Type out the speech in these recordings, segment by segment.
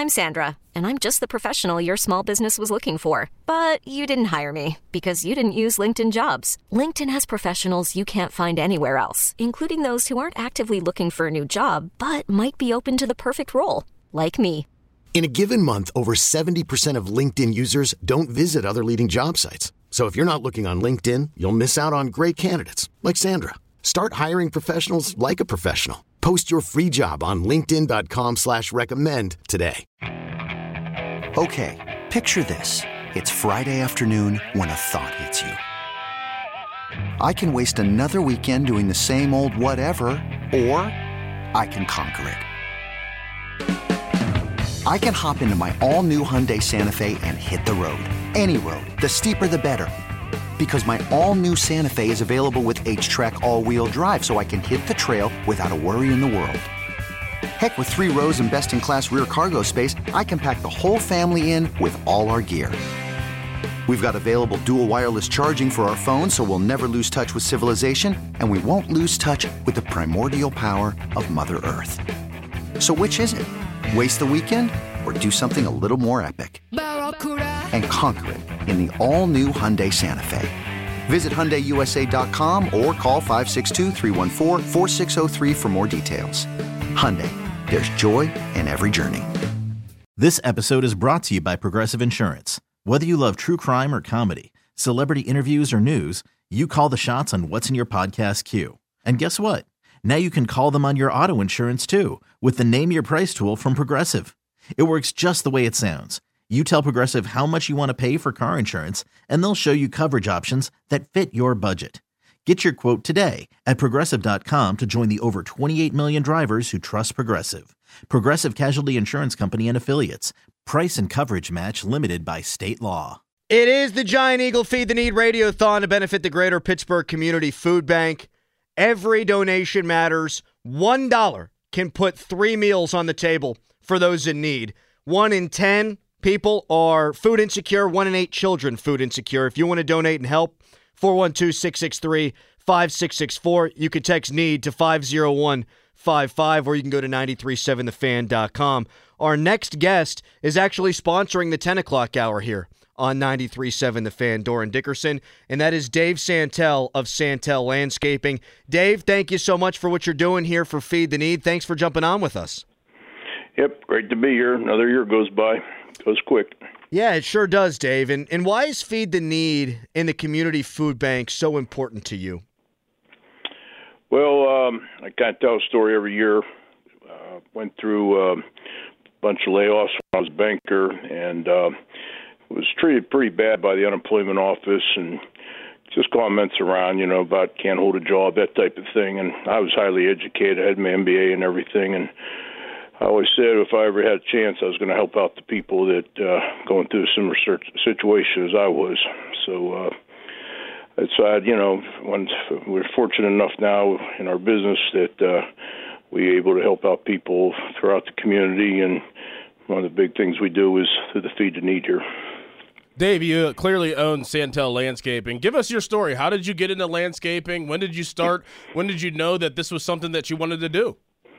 I'm Sandra, and I'm just the professional your small business was looking for. But you didn't hire me because you didn't use LinkedIn Jobs. LinkedIn has professionals you can't find anywhere else, including those who aren't actively looking for a new job, but might be open to the perfect role, like me. In a given month, over 70% of LinkedIn users don't visit other leading job sites. So if you're not looking on LinkedIn, you'll miss out on great candidates like Sandra. Start hiring professionals like a professional. Post your free job on linkedin.com/recommend today. Okay, picture this. It's Friday afternoon when a thought hits you. I can waste another weekend doing the same old whatever, or I can conquer it. I can hop into my all-new Hyundai Santa Fe and hit the road. Any road. The steeper, the better. Because my all-new Santa Fe is available with H-Track all-wheel drive, so I can hit the trail without a worry in the world. Heck, with 3 rows and best-in-class rear cargo space, I can pack the whole family in with all our gear. We've got available dual wireless charging for our phones, so we'll never lose touch with civilization, and we won't lose touch with the primordial power of Mother Earth. So which is it? Waste the weekend or do something a little more epic? And conquer it in the all-new Hyundai Santa Fe. Visit HyundaiUSA.com or call 562-314-4603 for more details. Hyundai, there's joy in every journey. This episode is brought to you by Progressive Insurance. Whether you love true crime or comedy, celebrity interviews or news, you call the shots on what's in your podcast queue. And guess what? Now you can call them on your auto insurance too with the Name Your Price tool from Progressive. It works just the way it sounds. You tell Progressive how much you want to pay for car insurance, and they'll show you coverage options that fit your budget. Get your quote today at Progressive.com to join the over 28 million drivers who trust Progressive. Progressive Casualty Insurance Company and Affiliates. Price and coverage match limited by state law. It is the Giant Eagle Feed the Need Radiothon to benefit the Greater Pittsburgh Community Food Bank. Every donation matters. $1 can put 3 meals on the table for those in need. 1 in 10 people are food insecure. 1 in 8 children food insecure. If you want to donate and help, 412-663-5664. You can text NEED to 50155, or you can go to 937thefan.com. Our next guest is actually sponsoring the 10 o'clock hour here on 93.7 The Fan, Doran Dickerson, and that is Dave Santel of Santel Landscaping. Dave, thank you so much for what you're doing here for Feed the Need. Thanks for jumping on with us. Yep, great to be here. Another year goes by. Goes quick. Yeah, it sure does, Dave. And why is Feed the Need in the Community Food Bank so important to you? Well, I kind of tell a story every year. Went through a bunch of layoffs when I was a banker, and was treated pretty bad by the unemployment office, and just comments around, about can't hold a job, that type of thing. And I was highly educated. I had my MBA and everything, and I always said if I ever had a chance, I was going to help out the people that going through a similar situation as I was. So when we're fortunate enough now in our business that we're able to help out people throughout the community, and one of the big things we do is through the Feed the Need here. Dave, you clearly own Santel Landscaping. Give us your story. How did you get into landscaping? When did you start? When did you know that this was something that you wanted to do?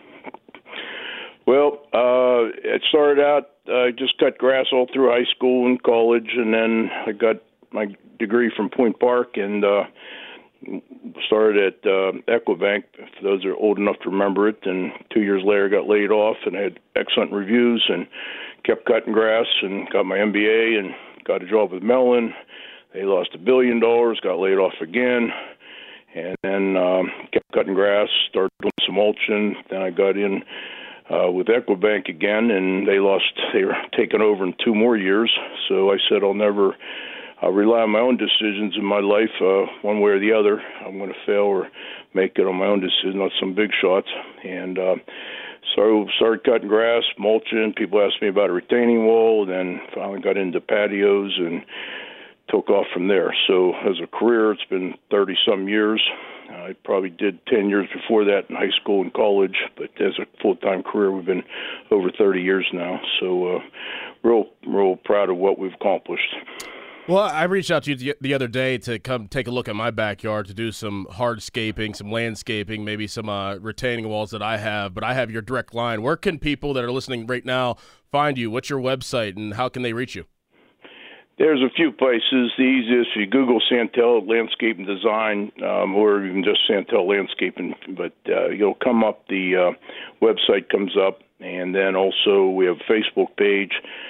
Well, it started out, I just cut grass all through high school and college, and then I got my degree from Point Park and started at Equibank, for those that are old enough to remember it, and 2 years later got laid off and had excellent reviews and kept cutting grass and got my MBA and got a job with Mellon. They lost $1 billion, got laid off again, and then kept cutting grass, started doing some mulching. Then I got in with Equibank again, and they were taken over in 2 more years. So I said I'll rely on my own decisions in my life, one way or the other. I'm going to fail or make it on my own decision, not some big shots. And so started cutting grass, mulching. People asked me about a retaining wall, and then finally got into patios and took off from there. So as a career, it's been 30-some years. I probably did 10 years before that in high school and college, but as a full-time career, we've been over 30 years now. So real proud of what we've accomplished. Well, I reached out to you the other day to come take a look at my backyard to do some hardscaping, some landscaping, maybe some retaining walls that I have. But I have your direct line. Where can people that are listening right now find you? What's your website, and how can they reach you? There's a few places. The easiest, you Google Santel Landscape and Design, or even just Santel Landscaping, but you'll come up, the website comes up, and then also we have a Facebook page,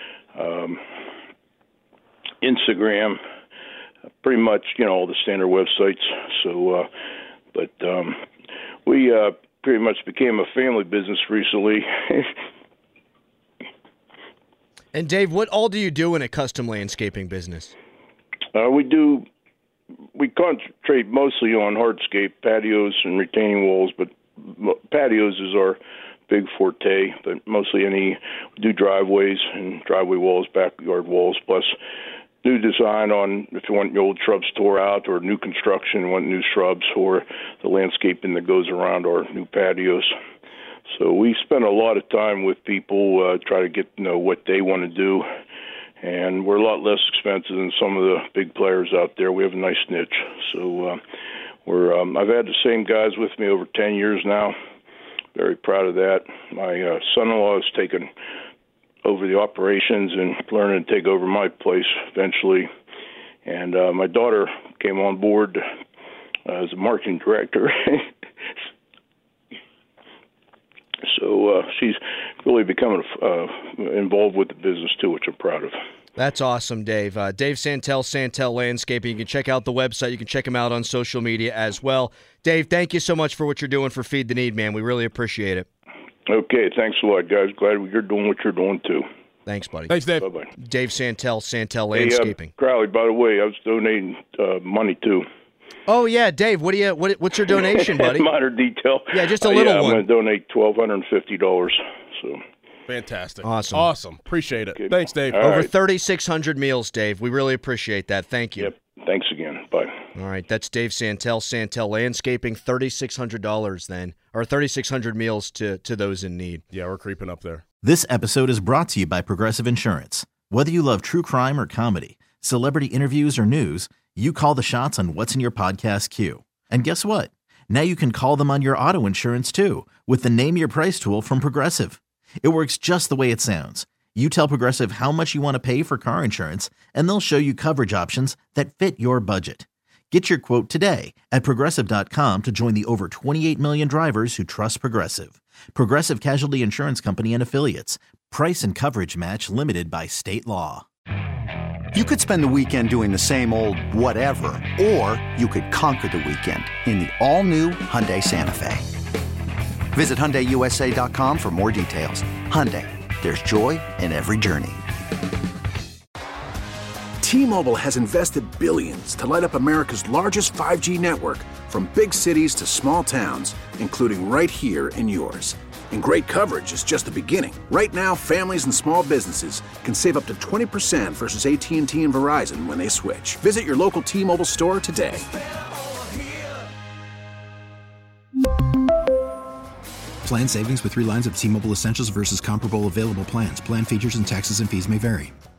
Instagram, pretty much, all the standard websites. So, but we pretty much became a family business recently. And Dave, what all do you do in a custom landscaping business? We concentrate mostly on hardscape, patios and retaining walls, but patios is our big forte, but mostly we do driveways and driveway walls, backyard walls, plus new design on if you want your old shrubs tore out, or new construction, want new shrubs, or the landscaping that goes around our new patios. So we spend a lot of time with people, try to get to know what they want to do, and we're a lot less expensive than some of the big players out there. We have a nice niche. So I've had the same guys with me over 10 years now. Very proud of that. My son-in-law has taken over the operations and learning to take over my place eventually. And my daughter came on board as a marketing director. So she's really becoming involved with the business, too, which I'm proud of. That's awesome, Dave. Dave Santel, Santel Landscaping. You can check out the website. You can check him out on social media as well. Dave, thank you so much for what you're doing for Feed the Need, man. We really appreciate it. Okay, thanks a lot, guys. Glad you're doing what you're doing, too. Thanks, buddy. Thanks, Dave. Bye-bye. Dave Santel, Santel Landscaping. Hey, Crowley, by the way, I was donating money, too. Oh, yeah, Dave, what's your donation, buddy? Minor detail. Yeah, just a little one. I'm going to donate $1,250. So. Fantastic. Awesome. Appreciate it. Good. Thanks, Dave. All Over right. 3,600 meals, Dave. We really appreciate that. Thank you. Yep. Thanks again. Bye. All right, that's Dave Santel, Santel Landscaping, $3,600 then, or 3,600 meals to those in need. Yeah, we're creeping up there. This episode is brought to you by Progressive Insurance. Whether you love true crime or comedy, celebrity interviews or news, you call the shots on what's in your podcast queue. And guess what? Now you can call them on your auto insurance too with the Name Your Price tool from Progressive. It works just the way it sounds. You tell Progressive how much you want to pay for car insurance, and they'll show you coverage options that fit your budget. Get your quote today at Progressive.com to join the over 28 million drivers who trust Progressive. Progressive Casualty Insurance Company and Affiliates. Price and coverage match limited by state law. You could spend the weekend doing the same old whatever, or you could conquer the weekend in the all-new Hyundai Santa Fe. Visit HyundaiUSA.com for more details. Hyundai, there's joy in every journey. T-Mobile has invested billions to light up America's largest 5G network, from big cities to small towns, including right here in yours. And great coverage is just the beginning. Right now, families and small businesses can save up to 20% versus AT&T and Verizon when they switch. Visit your local T-Mobile store today. Plan savings with 3 lines of T-Mobile Essentials versus comparable available plans. Plan features and taxes and fees may vary.